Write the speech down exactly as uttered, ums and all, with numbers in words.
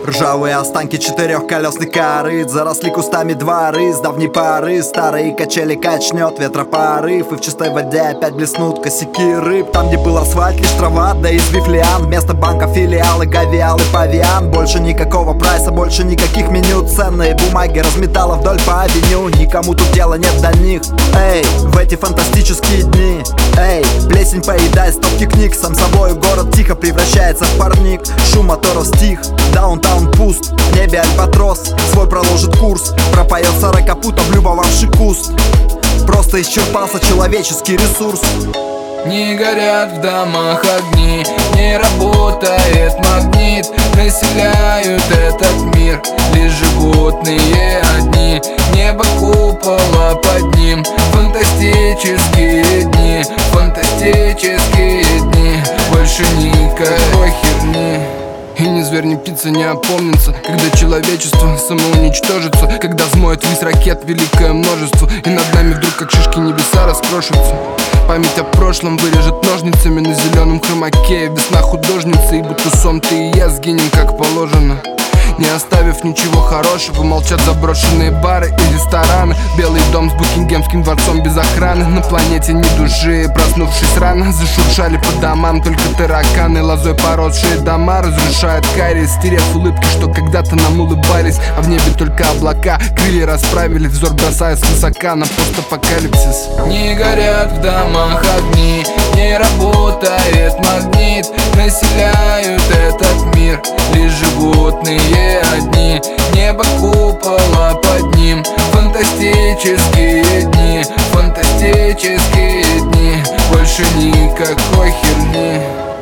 Ржавые останки четырехколесных корыт заросли кустами дворы с давней поры. Старые качели качнет ветропорыв, и в чистой воде опять блеснут косяки рыб. Там, где был асфальт, лишь трава, да извив лиан. Вместо банка филиалы, гавиал и павиан. Больше никакого прайса, больше никаких меню. Ценные бумаги разметала вдоль по авеню. Никому тут дела нет до них. Эй, в эти фантастические дни, эй, плесень поедает стопки книг. Сам собой город тихо превращается в парник. Шум моторов стих, даунтаун пуст. В небе альбатрос свой проложит курс. Пропоет сорокопут, облюбовавший куст. Просто исчерпался человеческий ресурс. Не горят в домах огни, не работает магнит. Населяют этот мир лишь животные одни. Небо купола под ним, фантастические дни, фантастические дни. Больше никакой херни. И ни зверь, ни птица не опомнится, когда человечество самоуничтожится, когда взмоет весь ракет великое множество, и над нами вдруг как шишки небеса раскрошатся. Память о прошлом вырежет ножницами на зеленом хромаке. Весна художница, и будто сон ты и я сгинем как положено, не оставив ничего хорошего. Молчат заброшенные бары и рестораны. Белый дом с Букингемским дворцом без охраны. На планете ни души, проснувшись рано, зашуршали по домам только тараканы. Лозой поросшие дома разрушают кариес, стерев улыбки, что когда-то нам улыбались. А в небе только облака, крылья расправили, взор бросая свысока на постапокалипсис. Не горят в домах огни, не работает магнит. Населяют этот мир лишь животные одни. Небо купола под ним, фантастические дни, фантастические дни. Больше никакой херни.